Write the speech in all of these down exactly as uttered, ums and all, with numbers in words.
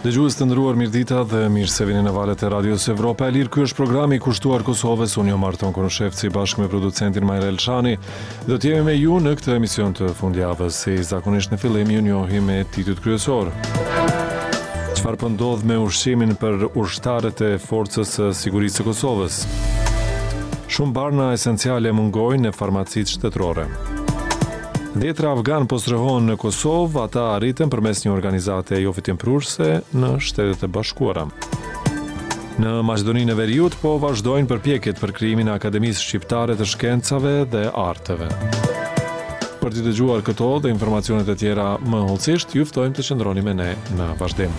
Dëgjues të nderuar, mirëdita dhe mirë se vini në valët e Radios Evropa e Lirë. Ky është programi i kushtuar Kosovës. Unë jam Marton Konoshevci bashkë me producentin Majrel Shani. Do të jemi me ju në këtë emision të fundjavës. Si zakonisht në fillim ju njohim me titujt kryesor. Çfarë po ndodh me ushqimin për ushtarët e Forcës së Sigurisë së Kosovës? Shumë barna esenciale mungojnë në farmacitë shtetërore. Dhjetra afgan po strohohen në Kosovë, ata arritën përmes një organizate jo fitimprurse në Shtetet e Bashkuara. Në Maqedoninë e Veriut po vazhdojnë përpjekjet për krijimin e Akademisë Shqiptare të Shkencave dhe Arteve. Për të dëgjuar këto dhe informacionet e tjera më hollësisht, ju ftojmë të qëndroni me ne në vazhdim.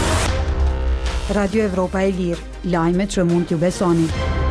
Radio Evropa e Lirë, lajmet që mund t'ju besoni.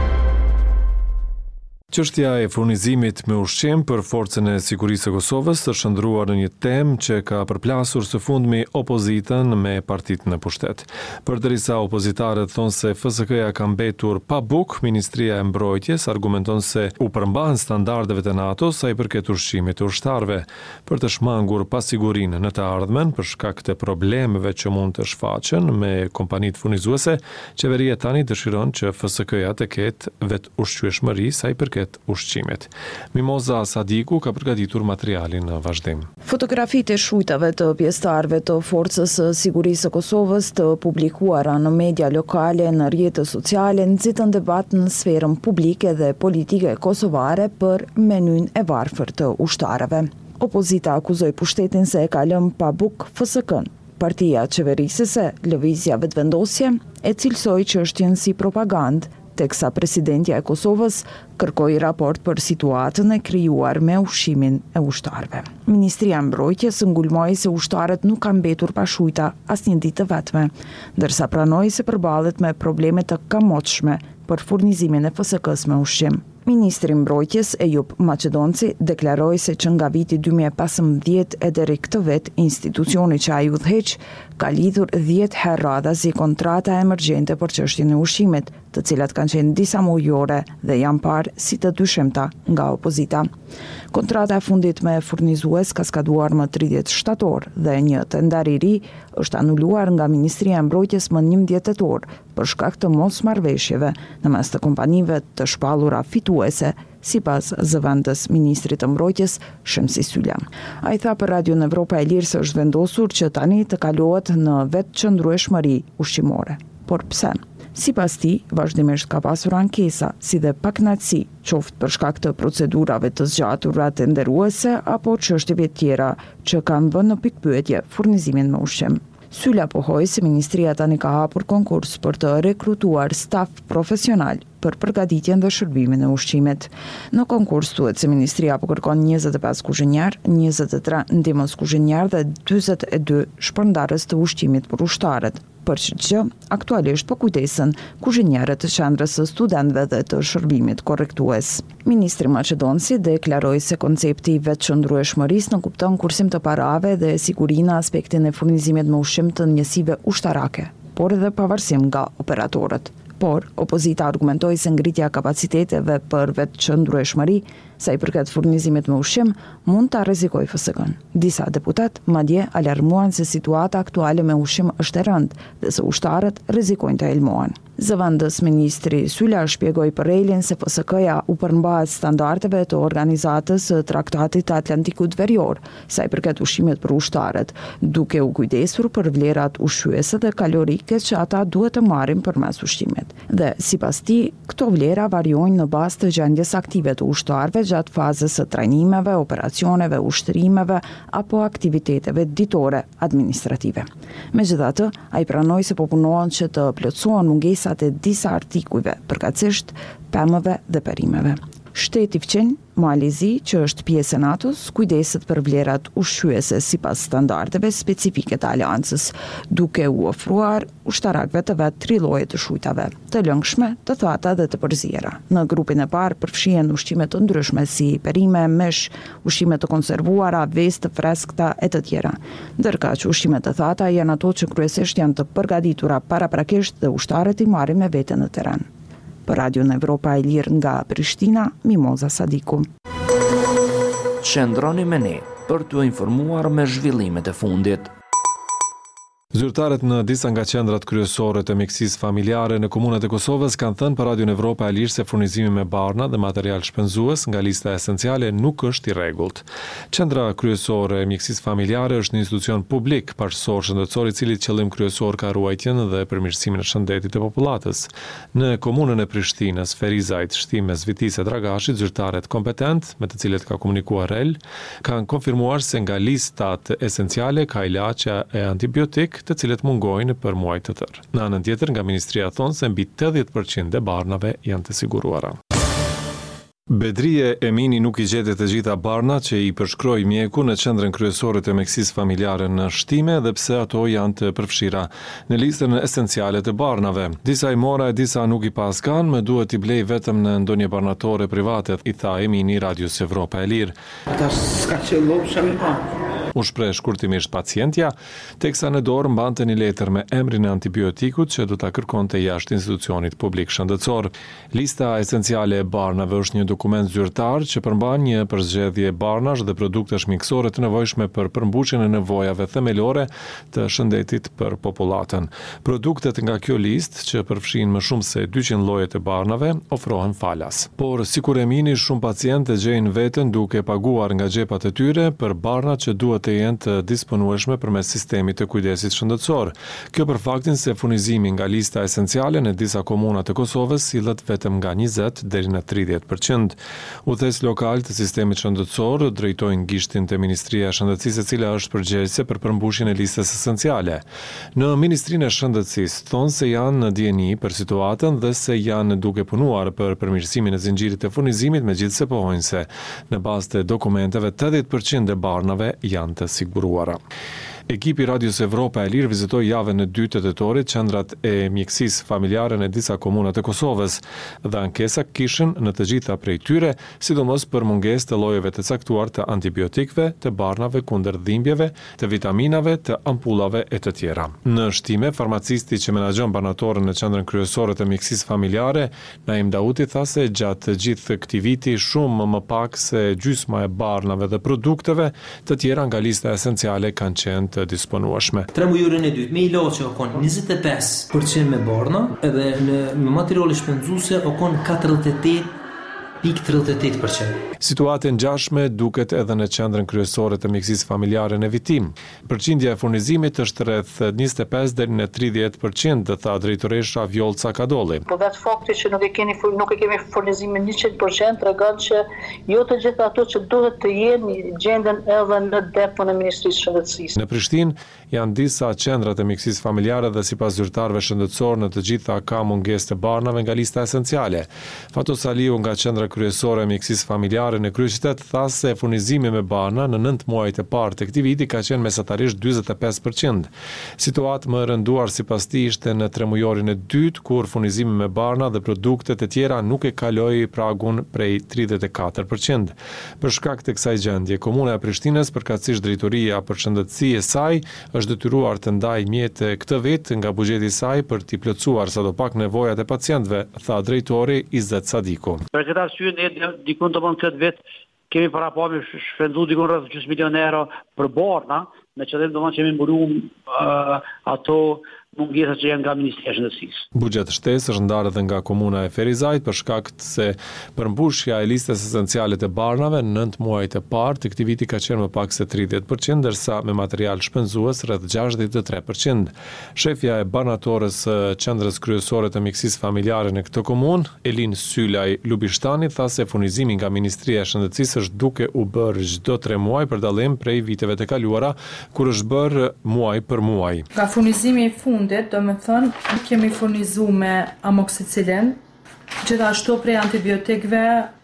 Çështja e furnizimit me ushqim për Forcën e Sigurisë së Kosovës është shndruar në një temë që ka përplasur së fundmi opozitën me partitë në pushtet. Përdërisa opozitarët thonë se F S K-ja ka mbetur pa bukë, Ministria e Mbrojtjes argumenton se u përmbahen standardeve të NATO-s sa i përket ushqimit të ushtarëve. Për të shmangur pasigurinë në të ardhmen për shkak të problemeve që mund të shfaqen me kompanitë furnizuese, qeveria tani dëshiron që F S K-ja të ketë vetë ushqyeshmëri sa i përket ushqimit. Mimoza Sadiku ka përgatitur materialin në vazhdim. Fotografitë e shujtave të pjesëtarëve të Forcës së Sigurisë së Kosovës të publikuara në media lokale në rrjetet sociale nxitën debat në sferën publike dhe politike kosovare për menyn e varfër të ushtarëve. Opozita akuzoi pushtetin se e ka lënë pa bukë F S K-n. Partia qeverisëse, Lëvizja Vetëvendosje, e cilësoi çështjen si propagandë, teksa presidentja e Kosovës kërkoi raport për situatën e krijuar me ushqimin e ushtarëve. Ministria e Mbrojtjes ngulmoi se ushtarët nuk kanë mbetur pa shujta asnjë ditë të vetme, ndërsa pranoi se përballet me probleme të kamotshme për furnizimin e F S K-s me ushqim. Ministri i Mbrojtjes Ejub Maqedonci deklaroi se që nga viti dy mijë e pesëmbëdhjetë e deri këtë vit, institucioni që ai udhëheq ka lidhur dhjetë herë radhazi kontrata emergjente për çështjen e ushqimit, të cilat kanë qenë disa mujore dhe janë parë si të dyshimta nga opozita. Kontrata e fundit me furnizues ka skaduar më tridhjetë shtator dhe një tender i ri është anuluar nga Ministria e Mbrojtjes më njëmbëdhjetë tetor për shkak të mosmarrëveshjeve në mes të kompanive të shpallura fituese, sipas zëvendës ministrit të Mbrojtjes Shemsi Sylla. Ai tha për Radio Evropa e Lirë se është vendosur që tani të kalohet në vetë qëndrueshmëri ushqimore. Por pse? Sipas tij, vazhdimisht ka pasur ankesa, si dhe pakënaqësi, qoftë për shkak të procedurave të zgjatura tenderuese apo çështjeve tjera që kanë vënë në pikpyetje furnizimin me ushqim. Sylla pohoi se ministria tani ka hapur konkurs për të rekrutuar staf profesional për përgatitjen dhe shërbimin e ushqimit. Në konkurs thuhet se ministria po kërkon njëzet e pesë kuzhinjar, njëzet e tre ndihmës kuzhinjar dhe dyzet e dy shpërndarës të ushqimit për ushtarët, për që aktualisht po kujdesen kuzhinjarët të qendrës së studentëve dhe të shërbimit korrektues. Ministri Maqedonci deklaroi se koncepti i vetëqëndrueshmërisë në kupton kursim të parave dhe sigurinë në aspektin e furnizimit me ushqim të njësive ushtarake, por edhe pavarësim nga operatorët. Por, opozita argumentoi se ngritja kapaciteteve për vetëqëndrueshmëri sa i përket furnizimit me ushqim mund ta rrezikojë F S K-n. Disa deputet madje alarmuan se situata aktuale me ushqim është e rëndë dhe se ushtarët rrezikojnë të helmohen. Zëvendës ministri Sylla shpjegoi për Relin se F S K-ja u përmbahet standardeve të organizatës së Traktatit të Atlantikut Verior sa i përket ushqimit për ushtarët, duke u kujdesur për vlerat ushqyese dhe kalorike që ata duhet të marrin përmes ushqimit. Dhe sipas tij, këto vlera variojnë në bazë të gjendjes aktive të ushtarëve gjatë fazës së trajnimeve, operacioneve, ushtrimeve apo aktiviteteve ditore administrative. Megjithatë, ai pranoi se po punohen që të plotësohen mungesat e disa artikujve, përkatësisht pemëve dhe perimeve. Shteti fqinj, Malizi, që është pjesë e NATO-s, kujdeset për vlerat ushqyese sipas standardeve specifike të aleancës, duke u ofruar ushtarakëve të vet tri lloje të shujtave, të lëngshme, të thata dhe të përziera. Në grupin e parë përfshihen ushqime të ndryshme si perime, mish, ushqime të konservuara, vezë të freskëta e të tjera. Ndërka që ushqimet të thata janë ato që kryesisht janë të përgatitura paraprakisht dhe ushtarët i marrin me vete në terren. Për Radio Evropa e Lirë nga Prishtina, Mimoza Sadiku. Qëndroni me ne për t'u informuar me zhvillimet e fundit. Zyrtarët në disa nga qendrat kryesore të mjekësisë familjare në komunat e Kosovës kanë thënë për Radion Evropa e Lirë se furnizimi me barna dhe material shpenzues nga lista esenciale nuk është i rregullt. Qendra kryesore e mjekësisë familjare është një institucion publik parëshor shëndetësor i cili qëllim kryesor ka ruajtjen dhe përmirësimin e shëndetit të popullatës. Në komunën e Prishtinës, Ferizajt, Shtimes, Vitisë e Dragashit, zyrtarët kompetent me të cilët ka komunikuar R E L kanë konfirmuar se nga listat esenciale ka ilaçe e antibiotik të cilët mungojnë për muaj të tërë. Në anën tjetër, nga Ministria thonë se mbi tetëdhjetë përqind e barnave janë të siguruara. Bedrije Emini nuk i gjete të gjitha barnat që i përshkroi mjeku në qendrën kryesore të mjekësisë familjare në Shtime dhe pse ato janë të përfshira në listën esenciale të barnave. Disa i mora e disa nuk i pas kanë, më duhet i blej vetëm në ndonjë barnatore private, i tha Emini Radios Evropa e Lirë. Ata s'ka qello, shami pa. U shpreh shkurtimisht pacientja, teksa në dorë mbante një letër me emrin e antibiotikut që do ta kërkonte jashtë institucionit publik shëndetësor. Lista esenciale e barnave është një dokument zyrtar që përmban një përzgjedhje barnash dhe produktesh mjekësore të nevojshme për përmbushjen e nevojave themelore të shëndetit për popullatën. Produktet nga kjo listë, që përfshin më shumë se dyqind lloje të barnave, ofrohen falas. Por sikur Emini, shumë pacientë gjejnë veten duke paguar nga xhepat e tyre për barnat që duhet të jenë të disponueshme përmes sistemit të kujdesit shëndetësor. Kjo për faktin se furnizimi nga lista esenciale në disa komuna të Kosovës sillet vetëm nga njëzet deri në tridhjetë përqind. Udhëheqës lokal të sistemit shëndetësor drejtojnë gishtin të Ministria e Shëndetësisë, e cila është përgjegjëse për përmbushjen e listës esenciale. Në Ministrinë e Shëndetësisë thonë se janë në dieni për situatën dhe se janë duke punuar për përmirësimin e zinxhirit të furnizimit, megjithse pohojnë se në bazë të dokumenteve tetëdhjetë përqind e barnave janë të siguruara. Ekipi Radios Evropa e Lirë vizitoi javën e dytë të tetorit qendrat e mjekësisë familjare në disa komuna të Kosovës dhe ankesa kishin në të gjitha prej tyre, sidomos për mungesë të llojeve të caktuar të antibiotikëve, të barnave kundër dhimbjeve, të vitaminave, të ampullave e të tjera. Në Shtime, farmacisti që menaxhon banatorën në qendrën kryesore të mjekësisë familjare, Naim Dauti, tha se gjatë të gjithë këtij viti shumë më pak se gjysma e barnave dhe produkteve të tjera nga lista esenciale kanë qenë të disponueshme. Tre mujorin e dytë me ilaçe o kon njëzet e pesë përqind me barna edhe në me materiale shpenzuese o kon katërdhjetë e tetë pikë tridhjetë e tetë përqind. Situata e ngjashme duket edhe në qendrën kryesore të mjekësisë familjare në Vitim. Përqindja e furnizimit është rreth njëzet e pesë deri në tridhjetë përqind, tha drejtoresha Vjolca Kadolli. Po vetë fakti që nuk e keni nuk e kemi furnizimin njëqind përqind tregon që jo të gjitha ato që duhet të jenë gjenden edhe në depon e Ministrisë së Shëndetësisë. Në Prishtinë janë disa qendra të mjekësisë familjare dhe sipas zyrtarëve shëndetësor në të gjitha ka mungesë të barnave nga lista esenciale. Fatos Aliu nga qendra kryesore e mjekësisë familjare në kryeqytet tha se furnizimi me barna në nëntë muajt e parë të këtij viti ka qenë mesatarisht dyzet e pesë përqind. Situatë më e rënduar sipas tij ishte në tremujorin e dytë, kur furnizimi me barna dhe produkte të tjera nuk e kaloi pragun prej tridhjetë e katër përqind. Për shkak të kësaj gjendje, Komuna e Prishtinës, përkatësisht drejtoria për shëndetësi e saj, është detyruar të ndajë mjete këtë vit nga buxheti i saj për t'i plotësuar sadopak nevojat e pacientëve, tha drejtori Izet Sadiku. Për këtë arsye ne dikun të bëjmë këtë vit kemi para pa me shpenzu dikun rreth gjysmë milion euro për barna, me qëllim domosdoshmë që kemi mbuluar uh, ato mungesa që janë nga Ministria e Shëndetësisë. Buxheti shtesë është ndarë edhe nga komuna e Ferizajt për shkak se përmbushja e listës esenciale të barnave në nëntë muajt e parë të këtij viti ka qenë më pak se tridhjetë përqind, ndërsa me material shpenzues rreth gjashtëdhjetë e tre përqind. Shefja e banatorës së qendrës kryesore të mjekësisë familjare në këtë komunë, Elin Sylaj Lubishtani, tha se furnizimi nga Ministria e Shëndetësisë është duke u bërë çdo tre muaj për dallim prej viteve të kaluara, kur është bërë muaj për muaj. Nga furnizimi i fundit, do me thënë, kemi furnizu me amoksicilin, gjithashtu prej antibiotikve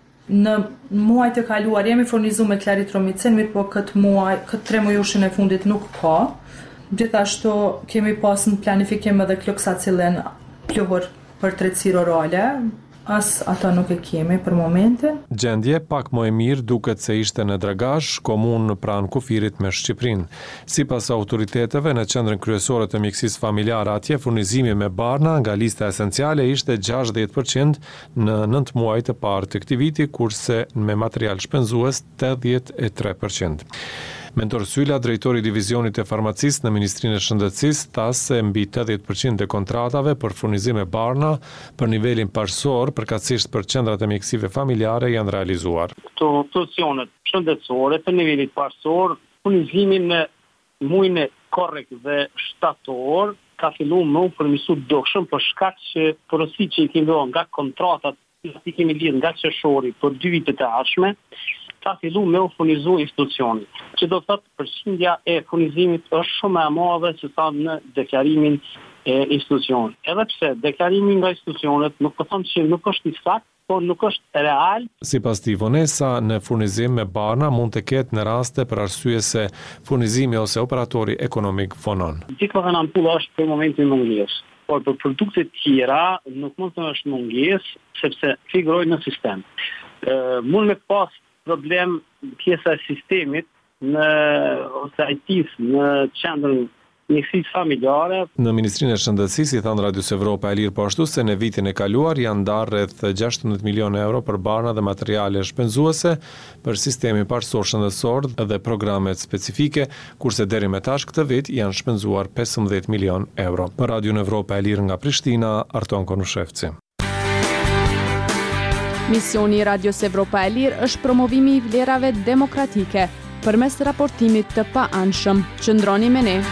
në muajt e kaluar jemi furnizu me klaritromicin, mirë po këtë muaj, këtë tre mujushin e fundit nuk ka. Gjithashtu kemi pas në planifikim edhe kloksacilin pluhur për tretësirë orale, as ata nuk e kemi për momentin. Gjendje pak më e mirë duket se ishte në Dragash, komunë pranë kufirit me Shqipërinë. Sipas autoriteteve në qendrën kryesore të mjekësisë familjare atje, furnizimi me barna nga lista esenciale ishte gjashtëdhjetë përqind në nëntë muajt e parë të këtij viti, kurse me material shpenzues tetëdhjetë e tre përqind. Mentor Sylla, drejtori i divizionit e farmacisë në Ministrinë e Shëndetësisë, tha se mbi tetëdhjetë përqind të kontratave për furnizim e barna për nivelin parësor, përkatësisht për qendrat e mjekësive familjare janë realizuar. Këto institucionet shëndetësore të nivelit parësor, furnizimin në muajin e korrekt dhe shtator ka filluar më u përmirësu dukshëm për shkak që porositë që i kemi dhënë nga kontratat që kemi lidhur nga qershori për dy vite të ardhshme, ka filluar me u furnizu institucioni, që do të thotë përqindja e furnizimit është shumë e madhe se sa në deklarimin e institucionit. Edhe pse deklarimi nga institucionet nuk po them që nuk është i saktë, por nuk është real. Sipas tij, vonesa në furnizim me barna mund të ketë në raste për arsye se furnizimi ose operatori ekonomik vonon. Dikë kanë ampulla është për momentin mungesë, por për produkte tjera nuk mund të është mungesë sepse figurojnë në sistem. Ë mund me pas problem pjesa e sistemit në ose I T-s në qendrën mjekësisë familjare. Në Ministrinë e Shëndetësisë i thanë Radios Evropa e Lirë po ashtu se në vitin e kaluar janë ndarë rreth gjashtëdhjetë milionë euro për barna dhe materiale shpenzuese për sistemin parësor shëndetësor dhe programet specifike, kurse deri me tash këtë vit janë shpenzuar pesëmbëdhjetë milion euro. Për Radion Evropa e Lirë nga Prishtina, Arton Konushevci. Misioni i Radios Evropa e Lirë është promovimi i vlerave demokratike përmes raportimit të pa-anshëm. Qëndroni me ne.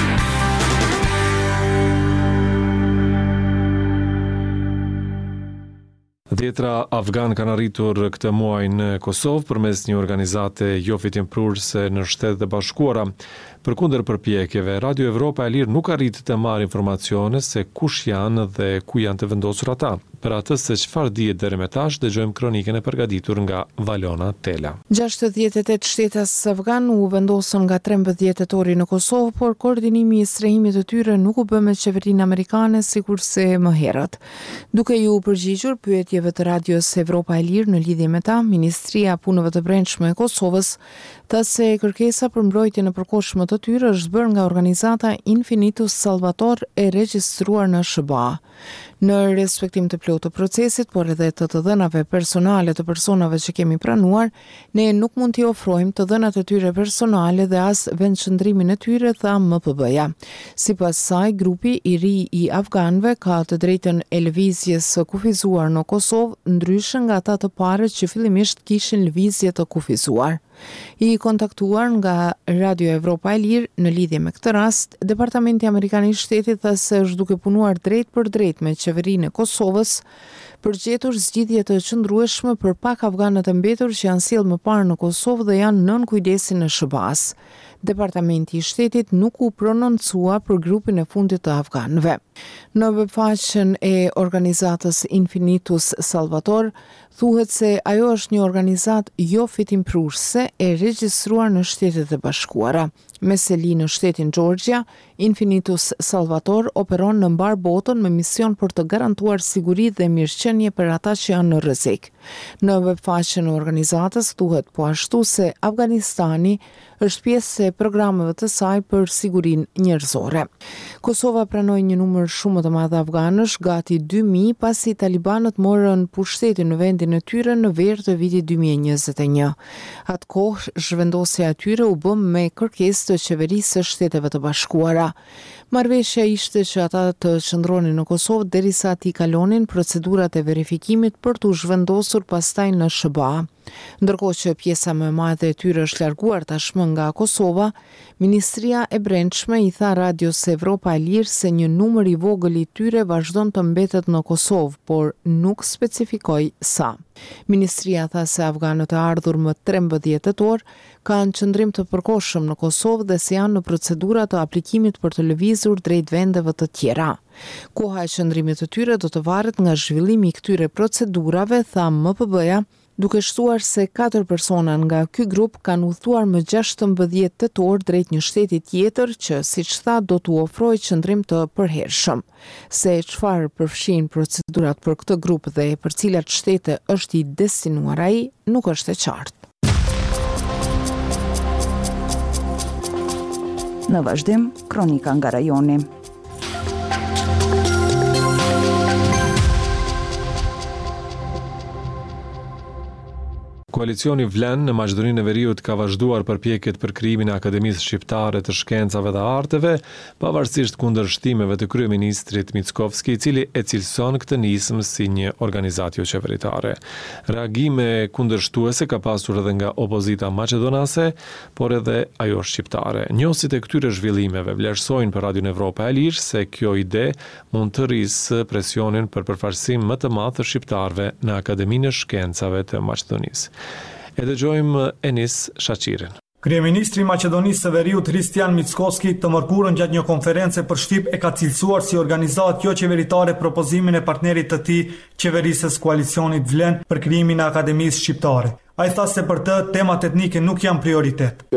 Dhjetra afgan kanë arritur këtë muaj në Kosovë përmes një organizate jo fitimprurëse në Shtetet e Bashkuara. Përkundër përpjekjeve, Radio Evropa e Lirë nuk arrit të marrë informacione se kush janë dhe ku janë të vendosur ata. Për atë se çfarë dihet deri më tash, dëgjojmë kronikën e përgatitur nga Valona Tela. gjashtëdhjetë e tetë shtetas afgan u vendosën nga trembëdhjetë tetori në Kosovë, por koordinimi i strehimit të tyre nuk u bë me qeverinë amerikane sikurse më herët. Duke ju përgjigjur pyetjeve të Radios Evropa e Lirë në lidhje me ta, Ministria e Punëve të Brendshme e Kosovës tha se kërkesa për mbrojtje në përkohshme të tyre është bërë nga organizata Infinitus Salvator e regjistruar në S B A. Në respektim të plotë të procesit, por edhe të të dhënave personale të personave që kemi pranuar, ne nuk mund t'i ofrojmë të dhënat e tyre personale dhe as vendqëndrimin e tyre, tha M P B-ja. Sipas saj, grupi i ri i afganëve ka të drejtën e lëvizjes së kufizuar në Kosovë, ndryshe nga ata të parët që fillimisht kishin lëvizje të kufizuar. I kontaktuar nga Radio Evropa e Lirë në lidhje me këtë rast, Departamenti Amerikan i Shtetit tha se është duke punuar drejt për drejt me qeverinë e Kosovës për gjetur zgjidhje të qëndrueshme për pak afganët e mbetur që janë sjellë më parë në Kosovë dhe janë nën kujdesin e S B A-s. Departamenti i Shtetit nuk u prononcua për grupin e fundit të afganëve. Në webfaqen e organizatës Infinitus Salvator thuhet se ajo është një organizat jo fitimprurëse e regjistruar në Shtetet e Bashkuara. Me seli në shtetin Georgia, Infinitus Salvator operon në mbar botën me mision për të garantuar siguri dhe mirëqenie për ata që janë në rrezik. Në webfaqen e organizatës thuhet po ashtu se Afganistani është pjesë e programeve të saj për sigurinë njerëzore. Kosova pranoi një numër shumë të madh afganësh, gati dy mijë, pasi talibanët morën pushtetin në vendin e tyre në verë të vitit dy mijë e njëzet e një. Atë kohë, zhvendosja e tyre u bë me kërkesë të qeverisë së Shteteve të Bashkuara. Marrëveshja ishte që ata të qëndronin në Kosovë derisa t'i kalonin procedurat e verifikimit për t'u zhvendosur pastaj në S B A. Ndërkohë që pjesa më e madhe e tyre është larguar tashmë nga Kosova, Ministria e Brendshme i tha Radios Evropa e Lirë se një numër i vogël i tyre vazhdon të mbetet në Kosovë, por nuk specifikoi sa. Ministria tha se afganët e ardhur më trembëdhjetë tetor kanë qëndrim të përkohshëm në Kosovë dhe se janë në procedura të aplikimit për të lëvizur drejt vendeve të tjera. Koha e qëndrimit të tyre do të varet nga zhvillimi i këtyre procedurave, tha M P B-ja, duke shtuar se katër persona nga ky grup kanë udhëtuar më gjashtëmbëdhjetë tetor drejt një shteti tjetër që, siç tha, do t'u ofrojë qëndrim të përhershëm. Se çfarë përfshin procedurat për këtë grup dhe për cilat shtete është i destinuar ai, nuk është e qartë. Në vazhdim, kronika nga rajoni. koalicioni Vlen në Maqedoninë e Veriut ka vazhduar përpjekjet për krijimin e Akademisë Shqiptare të Shkencave dhe Arteve, pavarësisht kundërshtimeve të kryeministrit Mickovski, i cili e cilëson këtë nismë si një organizatë jo qeveritare. Reagime kundërshtuese ka pasur edhe nga opozita maqedonase, por edhe ajo shqiptare. Njohësit e këtyre zhvillimeve vlerësojnë për Radion Evropa e Lirë se kjo ide mund të rrisë presionin për përfaqësim më të madh të shqiptarëve në Akademinë e Shkencave të Maqedonisë. E dëgjojmë Enis Shaqirin. Kryeministri i Maqedonisë së Veriut Hristijan Mickovski të mërkurën gjatë një konference për Shqip e ka cilësuar si organizatë jo qeveritare propozimin e partnerit të tij, qeverisës koalicionit Vlen për krijimin e Akademisë Shqiptare. Ai tha se për të temat etnike nuk janë prioritet.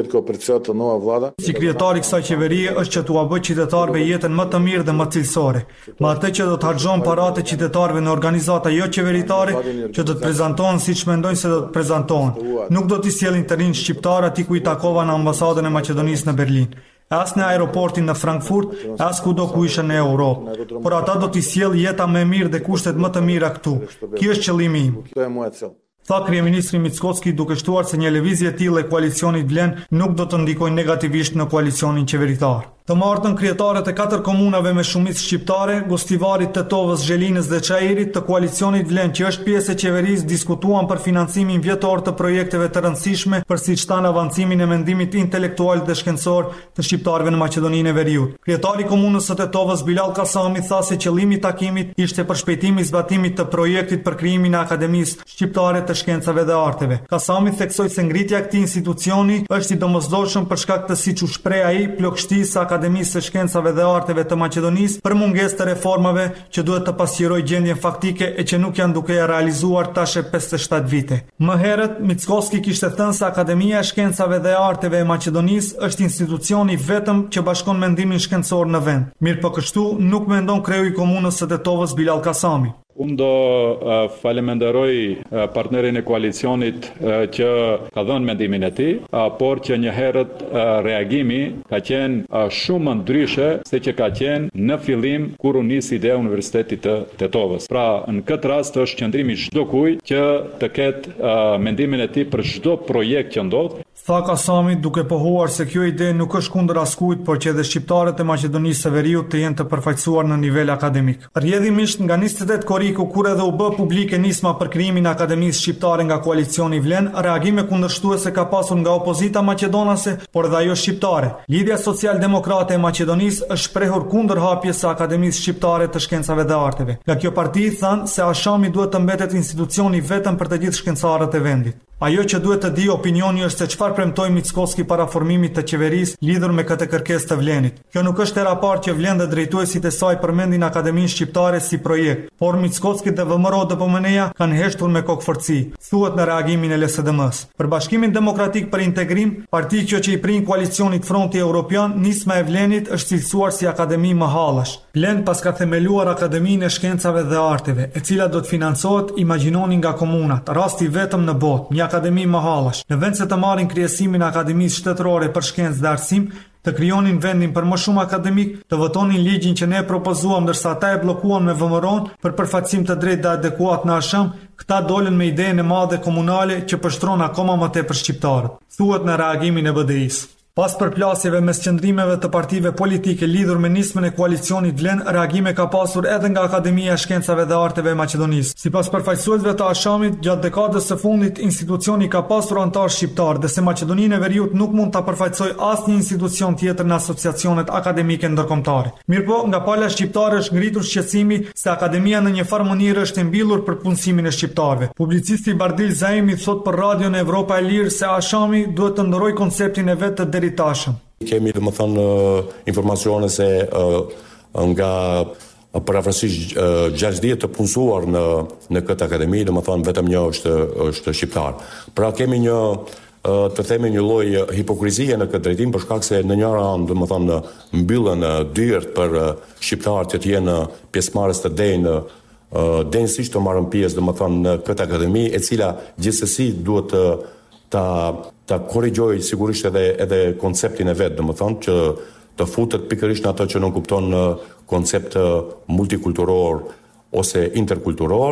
Si kryetari i kësaj qeverie është që t'ua bëjë qytetarëve jetën më të mirë dhe më cilësore, me atë që do të harxhon paratë e qytetarëve në organizata jo qeveritare që do të prezantohen siç mendojnë se do të prezantohen. Nuk do t'i sjellin të rinj shqiptar aty ku i takova në ambasadën e Maqedonisë në Berlin, as në aeroportin në Frankfurt, as kudo ku ishin në Europë. Por ata do t'i sjell jeta më e mirë dhe kushtet më të mira këtu. Ky është qëllimi im. Tha kryeministri Mickovski duke shtuar se një lëvizje e tillë e koalicionit Vlen nuk do të ndikojë negativisht në koalicionin qeveritar. Të martën kryetarët e katër komunave me shumicë shqiptare, Gostivarit, Tetovës, Zhelinës dhe Çajirit të koalicionit Vlen, që është pjesë e qeverisë, diskutuan për financimin vjetor të projekteve të rëndësishme për siç thanë avancimin e mendimit intelektual dhe shkencor të shqiptarëve në Maqedoninë e Veriut. Kryetari i komunës së Tetovës Bilal Kasami tha se qëllimi i takimit ishte përshpejtimi i zbatimit të projektit për krijimin e Akademisë Shqiptare të Shkencave dhe Arteve. Kasami theksoi se ngritja e këtij institucioni është i domosdoshëm për shkak të siç u shpreh ai plagështisë Akademisë së Shkencave dhe Arteve të Maqedonisë për mungesë të reformave që duhet të pasqyrojë gjendjen faktike e që nuk janë duke e realizuar tash e pesëdhjetë e shtatë vite. Më herët Mickovski kishte thënë se Akademia e Shkencave dhe Arteve e Maqedonisë është institucioni vetëm që bashkon mendimin shkencor në vend. Mirë po kështu nuk mendon kreu i komunës së Tetovës Bilal Kasami. Unë do uh, falenderoj uh, partnerin e koalicionit uh, që ka dhënë mendimin e tij, uh, por që një herët uh, reagimi ka qenë uh, shumë ndryshe se që ka qenë në fillim kur u nisi ideja e Universitetit të Tetovës. Pra, në këtë rast është qëndrimi çdo kujt që të ketë uh, mendimin e tij për çdo projekt që ndodh. Tha Kasami duke pohuar se kjo ide nuk është kundër askujt, por që edhe shqiptarët e Maqedonisë së Veriut të jenë të përfaqësuar në nivel akademik. Rrjedhimisht nga njëzet e tetë korriku, kur edhe u bë publike nisma për krijimin e Akademisë Shqiptare nga koalicioni Vlen, reagime kundërshtuese ka pasur nga opozita maqedonase, por edhe ajo shqiptare. Lidhja Social-Demokrate e Maqedonisë është shprehur kundër hapjes së Akademisë Shqiptare të Shkencave dhe Arteve. Nga kjo parti thanë se Ashami duhet të mbetet institucioni vetëm për të gjithë shkencarët e vendit. Ajo që duhet të di opinioni është se çfarë premtoi Mickovski para formimit të qeverisë lidhur me këtë kërkesë të Vlenit. Kjo nuk është hera e parë që Vlen dhe drejtuesit e saj përmendin Akademinë Shqiptare si projekt, por Mickovski dhe V M R O D P M N-ja kanë heshtur me kokëforci, thuhet në reagimin e L S D M-s. Për Bashkimin Demokratik për Integrim, parti kjo që i prin koalicionit Fronti Evropian, nisma e Vlenit është cilësuar si akademi më hallash. Vlen pas ka themeluar Akademinë e Shkencave dhe Arteve, e cila do të financohet, imagjinoni, nga komunat, rasti vetëm në botë, një akademi më hallash. Në vend se të marrin kryesimin e Akademisë Shtetërore për Shkencë dhe Arsim, të krijonin vendin për më shumë akademik, të votonin ligjin që ne propozuam ndërsa ata e bllokuan me V M R O-n për përfaqësim të drejtë dhe adekuat në Asham, këta dolën me idenë e madhe komunale që pështron akoma më tepër shqiptarët. Thuhet në reagimin e B D I-s. Pas përplasjeve mes qëndrimeve të partive politike lidhur me nismën e koalicionit Vlen, reagime ka pasur edhe nga Akademia e Shkencave dhe Arteve e Maqedonisë. Sipas përfaqësuesve të Ashamit, gjatë dekadës së fundit institucioni ka pasur antar shqiptar, dhe se Maqedoninë e Veriut nuk mund ta përfaqësojë asnjë institucion tjetër në asociacionet akademike ndërkombëtare. Mirpo, nga pala shqiptare është ngritur shqetësimi se akademia në një farë mënyrë është e mbyllur për punësimin e shqiptarëve. Publicisti Bardil Zaimi thot për Radion Evropa e Lirë se Ashami duhet të ndërrojë konceptin e vet të tashëm. Kemi dhe më thënë informacione se uh, nga parafrasisht uh, gjashtë ditë të punësuar në, në këtë akademi, dhe më thënë vetëm një është, është shqiptar. Pra kemi një, uh, të themi një lloj hipokrizie në këtë drejtim, për shkak se në njëra anë, dhe më thënë, mbyllen dyert për uh, shqiptarët që të jenë pjesëmarrës të denjë, uh, denjësisht të marrën pjesë, dhe më thënë, në këtë akademi, e cila gjithsesi duhet të uh, ta ta korrigjoj sigurisht edhe edhe konceptin e vet, domethënë që të futet pikërisht në ato që nuk kupton koncept multikulturor ose interkulturor,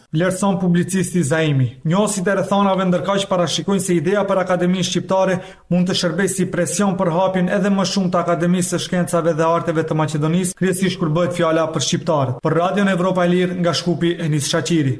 vlerëson publicisti Zaimi. Njohësit e rrethonave ndërkaq parashikojnë se ideja për Akademinë Shqiptare mund të shërbejë si presion për hapjen edhe më shumë të Akademisë së Shkencave dhe Arteve të Maqedonisë, kryesisht kur bëhet fjala për shqiptarët. Për Radion Evropa e Lirë nga Shkupi, Enis Shaqiri.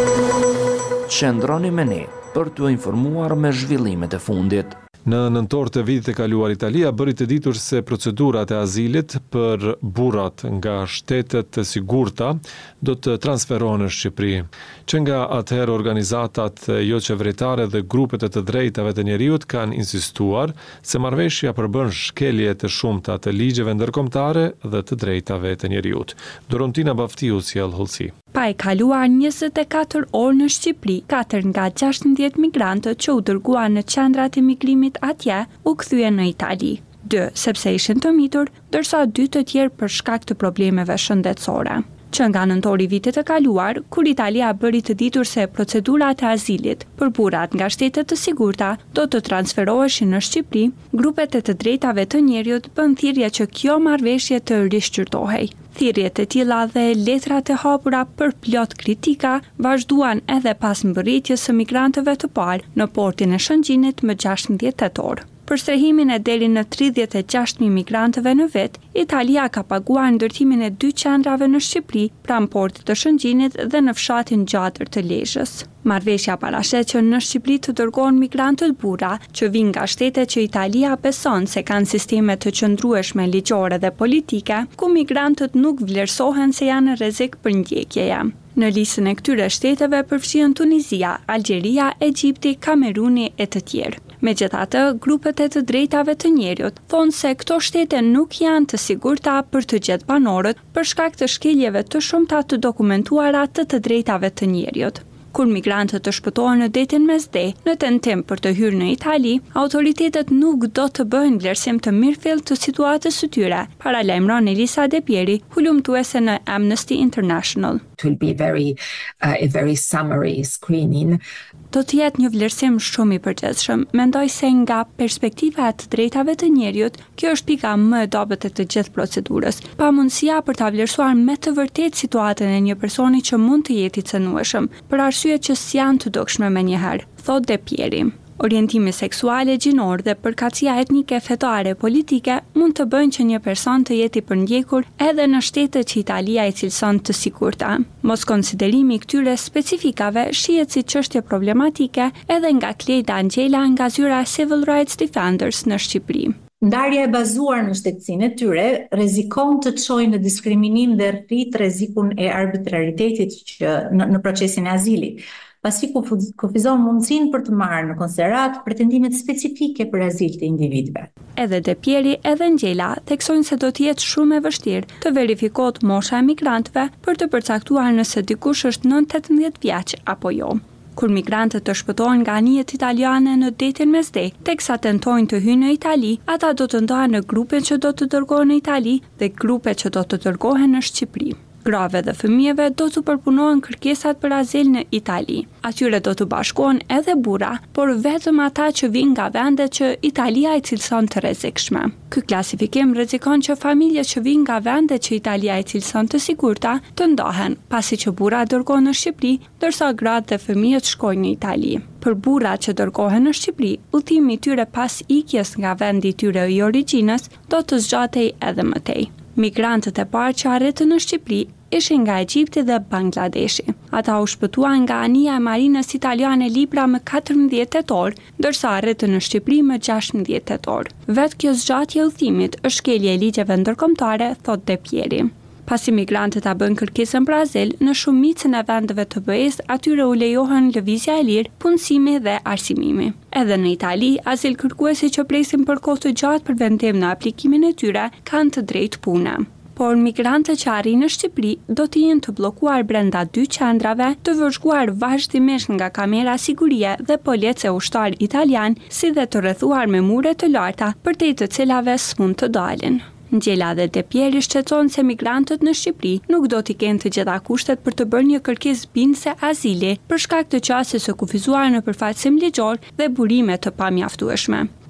Qëndroni me ne për t'u informuar me zhvillimet e fundit. Në nëntor të vitit e kaluar, Italia bëri të ditur se procedurat e azilit për burrat nga shtetet të sigurta do të transferohen në Shqipëri. Që nga atëherë organizatat jo qeveritare dhe grupet e të drejtave të njeriut kanë insistuar se marrëveshja përbën shkelje të shumta të ligjeve ndërkombëtare dhe të drejtave të njeriut. Dorontina Baftiu sjell hollësi. Pa e kaluar njëzet e katër orë në Shqipëri, katër nga gjashtëdhjetë migrantët që u dërguan në qendrat e migrimit atje u kthyen në Itali. Dë, sepse ishin të mitur, ndërsa dy të tjerë për shkak të problemeve shëndetësore. Që nga nëntori vitit e kaluar, kur Italia bëri të ditur se procedurat e azilit për burrat nga shtetet të sigurta do të transferoheshin në Shqipëri, grupet e të drejtave të njerëzit bën thirrje që kjo marrëveshje të rishqyrtohej. Thirrjet e tilla dhe letrat e hapura për plot kritika vazhduan edhe pas mbërritjes së migrantëve të parë në portin e Shëngjinit më gjashtëdhjetë tetor. Për strehimin e deri në tridhjetë e gjashtë mijë migrantëve në vit, Italia ka paguar ndërtimin e dy qendrave në Shqipëri, pranë portit të Shëngjinit dhe në fshatin Gjatër të Lezhës. Marrëveshja parashet që në Shqipëri të dërgohen migrantët burra që vijnë nga shtete që Italia beson se kanë sisteme të qëndrueshme ligjore dhe politike, ku migrantët nuk vlerësohen se janë në rrezik për ndjekjeje. Në listën e këtyre shteteve përfshihen Tunizia, Algjeria, Egjipti, Kameruni e të tjerë. Megjithatë, grupet e të drejtave të njerëzit thonë se këto shtete nuk janë të sigurta për të gjetur banorët për shkak të shkeljeve të shumta të dokumentuara të të drejtave të njerëzit. Kur migrantët të shpëtohen në detin Mesde, në tentim për të hyrë në Itali, autoritetet nuk do të bëjnë vlerësim të mirëfillt të situatës së tyre, paralajmëron Elisa De Pieri, hulumtuese në Amnesty International. It will be very, uh, a very summary screening. Do të jetë një vlerësim shumë i përgjithshëm. Mendoj se nga perspektiva e të drejtave të njerëzit, kjo është pika më e dobët e të gjithë procedurës. Pa mundësia për ta vlerësuar me të vërtetë situatën e një personi që mund të jetë i cënueshëm, për arsye që s'janë të dukshme menjëherë, thot De Pieri. Orientimi seksuale, gjinor dhe përkatësia etnike, fetare, politike mund të bëjnë që një person të jetë i përndjekur edhe në shtetet që Italia i cilëson të sigurta. Mos konsiderimi i këtyre specifikave shihet si çështje problematike edhe nga Klejda Angjela nga zyra Civil Rights Defenders në Shqipëri. Ndarja e bazuar në shtetësinë e tyre rrezikon të çojë në diskriminim dhe rrit rrezikun e arbitraritetit që në, në procesin e azilit, pasi kufizon mundësinë për të marrë në konsiderat pretendimet specifike për azil të individëve. Edhe De Pieri edhe Angjela theksojnë se do të jetë shumë e vështirë të verifikohet mosha e migrantëve për të përcaktuar nëse dikush është nën tetëmbëdhjetë vjeç apo jo. Kur migrantët të shpëtohen nga anijet italiane në detin Mesde, teksa tentojnë të hyjnë në Itali, ata do të ndahen në grupe që do të dërgohen në Itali dhe grupe që do të dërgohen në Shqipëri. Grave dhe fëmijëve do të përpunohen kërkesat për azil në Itali. Atyre do të bashkohen edhe burra, por vetëm ata që vijnë nga vende që Italia i cilëson të rrezikshme. Ky klasifikim rrezikon që familjet që vijnë nga vende që Italia i cilëson të sigurta të ndahen, pasi që burra dërgohen në Shqipëri, ndërsa gratë dhe fëmijët shkojnë në Itali. Për burrat që dërgohen në Shqipëri, udhimi i tyre pas ikjes nga vendi i tyre i origjinës do të zgjatej edhe më tej. Migrantët e parë që arritën në Shqipëri ishin nga Egjipti dhe Bangladeshi. Ata u shpëtuan nga anija e marinës italiane Libra më katërmbëdhjetë tetor, ndërsa arritën në Shqipëri më gjashtëmbëdhjetë tetor. Vetë kjo zgjatje e udhimit është shkelje e ligjeve ndërkombëtare, thot De Pieri. Pasi migrantët ta bën kërkesën për azil, në shumicën e vendeve të B E-s atyre u lejohen lëvizja e lirë, punësimi dhe arsimimi. Edhe në Itali, azil kërkuesi që presin për kohë të gjatë për vendim në aplikimin e tyre kanë të drejtë pune. Por migrantët që arrin në Shqipëri do të jenë të bllokuar brenda dy qendrave, të vëzhguar vazhdimisht nga kamera sigurie dhe policë ushtar italian, si dhe të rrethuar me mure të larta përtej të cilave s'mund të dalin. Angjela dhe De Pieri shqetëson se migrantët në Shqipëri nuk do t'i kenë të gjitha kushtet për të bërë një kërkesë bindëse azili për shkak të qasjes së kufizuar në përfaqësim ligjor dhe burime të pamjaftueshme.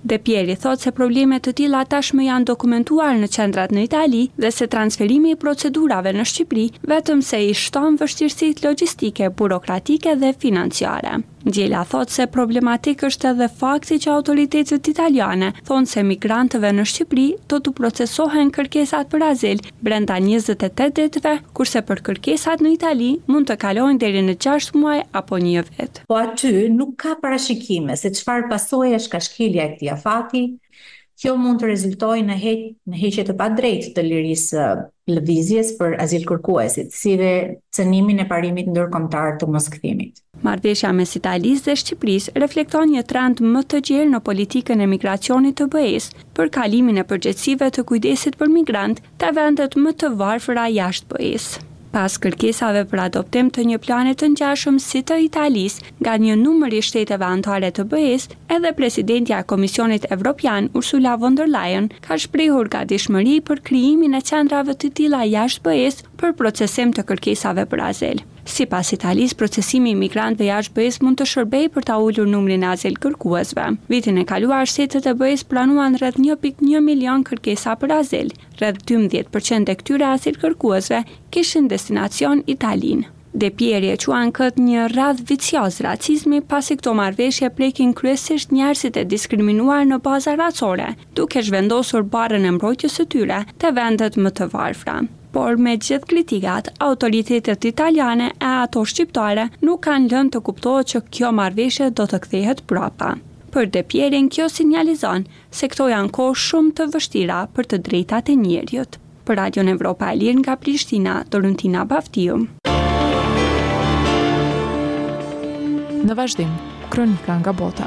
De Pieri thot se probleme të tilla tashmë janë dokumentuar në qendrat në Itali dhe se transferimi i procedurave në Shqipëri vetëm se i shton vështirësitë logjistike, burokratike dhe financiare. Gjela thot se problematik është edhe fakti që autoritetet italiane thonë se migrantëve në Shqipëri do të procesohen kërkesat për azil brenda njëzet e tetë ditëve, kurse për kërkesat në Itali mund të kalojnë deri në gjashtë muaj apo një vit. Po aty nuk ka parashikime se çfarë pasojesh ka shkelja e këtij afati. Kjo mund të rezultojë në heq, në heqje të padrejtë të lirisë lëvizjes për azil kërkuesit, si dhe cënimin e parimit ndërkombëtar të moskthimit. Marrëveshja mes Italisë dhe Shqipërisë reflekton një trend më të gjerë në politikën e migracionit të B E-s për kalimin e përgjegjësive të kujdesit për migrant te vendet më të varfëra jashtë B E-s. Pas kërkesave për adoptim të një plani të ngjashëm si të Italisë nga një numër i shteteve anëtare të B E-s, edhe presidentja e Komisionit Evropian Ursula von der Leyen ka shprehur gatishmëri për krijimin e qendrave të tilla jashtë B E-s për procesim të kërkesave për azil. Sipas Italisë, procesimi i migrantëve jashtë B E-s mund të shërbejë për ta ulur numrin e azil kërkuesve. Vitin e kaluar, shtetet e B E-s planuan rreth një pikë një milion kërkesa për azil. Rreth dymbëdhjetë përqind e këtyre azil kërkuesve kishin destinacion Italinë. De Pieri e quan këtë një radhë vicioz racizmi pasi këto marrëveshje prekin kryesisht njerëzit e diskriminuar në baza racore, duke zhvendosur barrën e mbrojtjes së tyre te vendet më të varfra. Por me gjithë kritikat, autoritetet italiane e ato shqiptare nuk kanë lënë të kuptohet që kjo marrëveshje do të kthehet prapa. Për De Pierin kjo sinjalizon se këto janë kohë shumë të vështira për të drejtat e njerëzit. Për Radion Evropa e Lirë nga Prishtina, Dorentina Baftiu. Në vazhdim, kronika nga bota.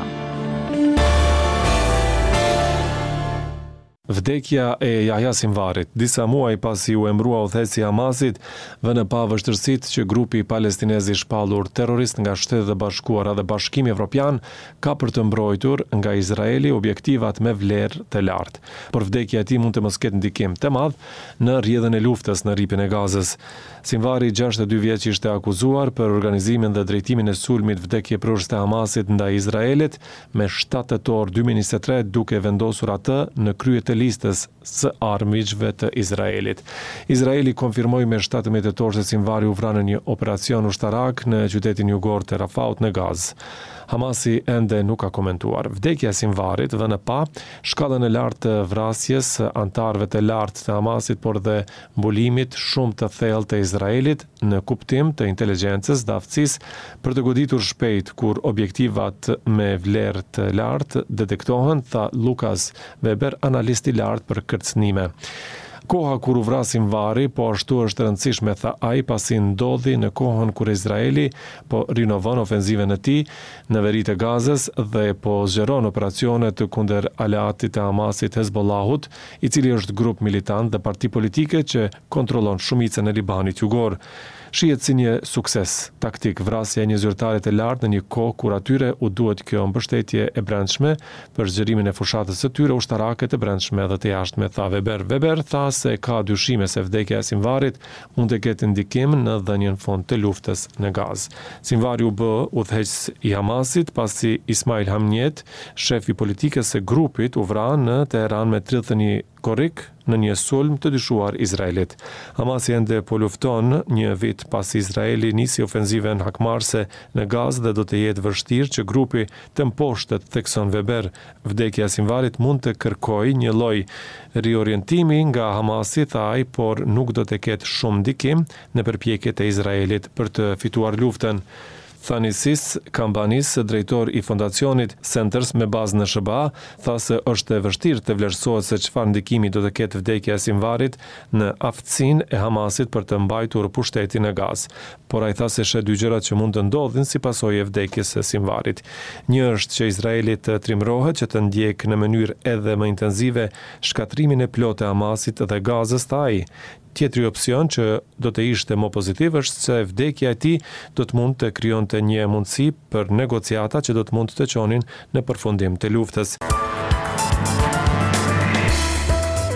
Vdekja e Yahya Sinvarit, disa muaj pasi u emërua udhëheci i Hamasit, vënë pa vështirësitë që grupi palestinez i shpallur terrorist nga Shtetet e Bashkuara dhe Bashkimi Evropian ka për të mbrojtur nga Izraeli objektivat me vlerë të lartë. Por vdekja e tij mund të mos ketë ndikim të madh në rrjedhën e luftës në rripin e Gazës. Sinvari, gjashtëdhjetë e dy vjeç, ishte akuzuar për organizimin dhe drejtimin e sulmit vdekjeprurës të Hamasit ndaj Izraelit me shtatë tetor dy mijë e njëzet e tre, duke vendosur atë në krye të listës së armiqve të Izraelit. Izraeli konfirmoi me shtatëmbëdhjetë tetor se Sinvari u vra në një operacion ushtarak në qytetin jugor të Rafaut në Gazë. Hamasi ende nuk ka komentuar. Vdekja e Sinvarit vënë pa shkallën e lartë të vrasjes, antarëve të lartë të Hamasit, por dhe mbulimit shumë të thellë të Izraelit në kuptim të inteligjencës dhe aftësisë për të goditur shpejt kur objektivat me vlerë të lartë detektohen, tha Lukas Weber, analist i lartë për kërcënime. Koha kur u vra Sinvari, po ashtu është e rëndësishme, tha ai, pasi ndodhi në kohën kur Izraeli po rinovon ofenziven e tij në veritë e Gazës dhe po zgjeron operacione të kundër aleatit të Hamasit Hezbollahut, i cili është grup militant dhe parti politike që kontrollon shumicën e Libanit jugor. Shihet si një sukses taktik vrasja e një zyrtare të lartë në një kohë kur atyre u duhet kjo mbështetje e brendshme për zgjerimin e fushatës së tyre ushtarake të brendshme dhe të jashtme, tha Weber. Weber tha se ka dyshime se vdekja e Sinvarit mund të ketë ndikim në dhënien fund të luftës në Gazë. Sinvari u bë udhëheqës i Hamasit pasi Ismail Hamniet, shefi politikës së grupit, u vra në Teheran me tridhjetë e një korrik në një sulm të dyshuar Izraelit. Hamasi ende po lufton një vit pasi Izraeli nisi ofenzivën hakmarrëse në Gazë dhe do të jetë vështirë që grupi të mposhtet, thekson Weber. Vdekja e Sinvarit mund të kërkojë një lloj riorientimi nga Hamasi, tha ai, por nuk do të ketë shumë ndikim në përpjekjet e Izraelit për të fituar luftën. Thanisis Kambanis, drejtor i fondacionit Centers me bazë në S B A, tha se është e vështirë të vlerësohet se çfarë ndikimi do të ketë vdekja e Sinvarit në aftësinë e Hamasit për të mbajtur pushtetin në Gazë. Por ai tha se sheh dy gjërat që mund të ndodhin si pasojë e vdekjes së Sinvarit. Një është që Izraeli të trimrohet që të ndjek në mënyrë edhe më intensive shkatrimin e plotë të Hamasit dhe Gazës, tha ai. Tjetri opsion që do të ishte më pozitiv është se vdekja e tij do të mund të krijonte një mundësi për negociata që do të mund të çonin në përfundim të luftës.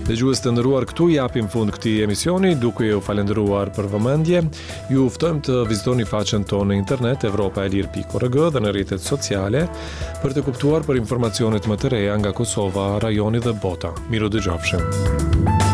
Dëgjues të nderuar, këtu japim fund këtij emisioni, duke ju falendëruar për vëmendje. Ju ftojmë të vizitoni faqen tonë në internet evropaelir pikë org dhe në rrjetet sociale për të kuptuar për informacionet më të reja nga Kosova, rajoni dhe bota. Miru dëgjofshim.